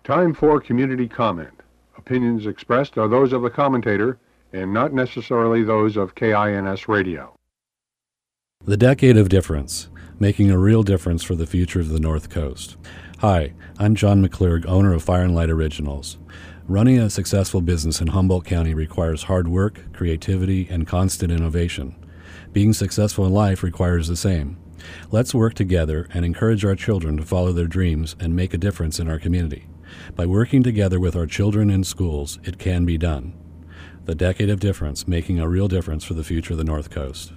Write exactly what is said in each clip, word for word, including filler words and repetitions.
Time for community comment. Opinions expressed are those of the commentator and not necessarily those of K I N S Radio. The Decade of Difference, making a real difference for the future of the North Coast. Hi, I'm John McClurg, owner of Fire and Light Originals. Running a successful business in Humboldt County requires hard work, creativity, and constant innovation. Being successful in life requires the same. Let's work together and encourage our children to follow their dreams and make a difference in our community. By working together with our children in schools, it can be done. The Decade of Difference, making a real difference for the future of the North Coast.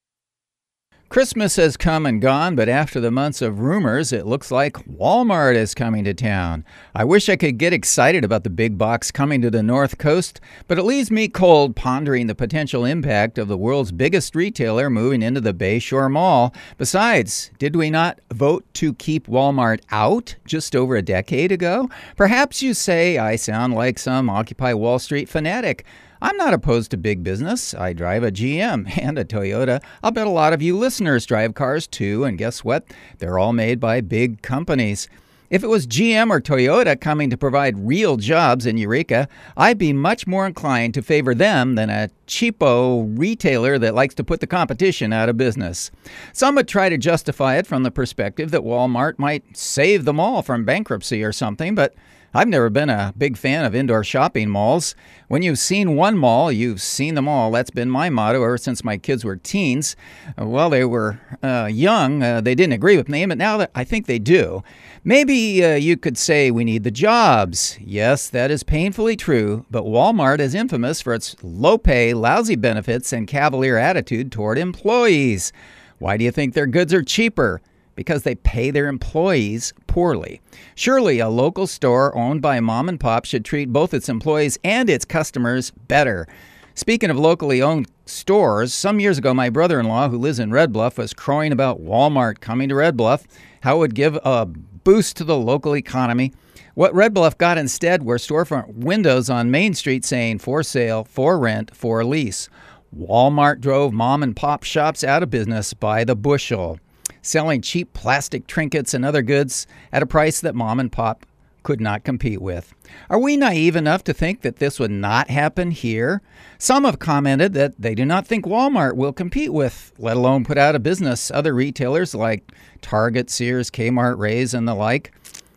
Christmas has come and gone, but after the months of rumors, it looks like Walmart is coming to town. I wish I could get excited about the big box coming to the North Coast, but it leaves me cold pondering the potential impact of the world's biggest retailer moving into the Bayshore Mall. Besides, did we not vote to keep Walmart out just over a decade ago? Perhaps you say I sound like some Occupy Wall Street fanatic. I'm not opposed to big business. I drive a G M and a Toyota. I'll bet a lot of you listeners drive cars too, and guess what? They're all made by big companies. If it was G M or Toyota coming to provide real jobs in Eureka, I'd be much more inclined to favor them than a cheapo retailer that likes to put the competition out of business. Some would try to justify it from the perspective that Walmart might save them all from bankruptcy or something, but I've never been a big fan of indoor shopping malls. When you've seen one mall, you've seen them all. That's been my motto ever since my kids were teens. While they were uh, young, uh, they didn't agree with me, but now that I think they do. Maybe uh, you could say we need the jobs. Yes, that is painfully true, but Walmart is infamous for its low pay, lousy benefits, and cavalier attitude toward employees. Why do you think their goods are cheaper? Because they pay their employees poorly. Surely a local store owned by mom and pop should treat both its employees and its customers better. Speaking of locally owned stores, some years ago my brother-in-law, who lives in Red Bluff, was crowing about Walmart coming to Red Bluff, how it would give a boost to the local economy. What Red Bluff got instead were storefront windows on Main Street saying for sale, for rent, for lease. Walmart drove mom and pop shops out of business by the bushel, selling cheap plastic trinkets and other goods at a price that mom and pop could not compete with. Are we naive enough to think that this would not happen here? Some have commented that they do not think Walmart will compete with, let alone put out of business, other retailers like Target, Sears, Kmart, Ray's, and the like.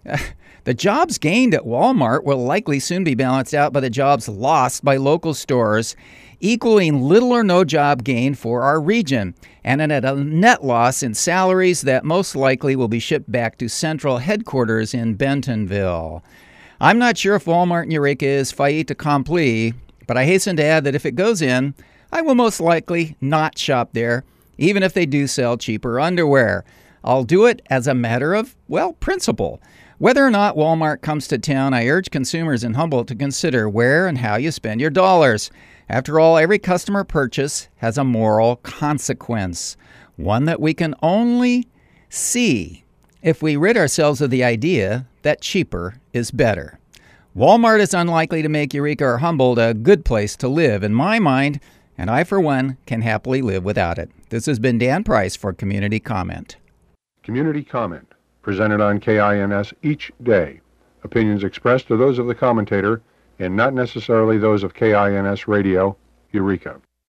The jobs gained at Walmart will likely soon be balanced out by the jobs lost by local stores, equaling little or no job gain for our region, and at a net loss in salaries that most likely will be shipped back to central headquarters in Bentonville. I'm not sure if Walmart in Eureka is fait accompli, but I hasten to add that if it goes in, I will most likely not shop there, even if they do sell cheaper underwear. I'll do it as a matter of, well, principle. Whether or not Walmart comes to town, I urge consumers in Humboldt to consider where and how you spend your dollars. After all, every customer purchase has a moral consequence, one that we can only see if we rid ourselves of the idea that cheaper is better. Walmart is unlikely to make Eureka or Humboldt a good place to live, in my mind, and I, for one, can happily live without it. This has been Dan Price for Community Comment. Community comment, presented on K I N S each day. Opinions expressed are those of the commentator and not necessarily those of K I N S Radio, Eureka.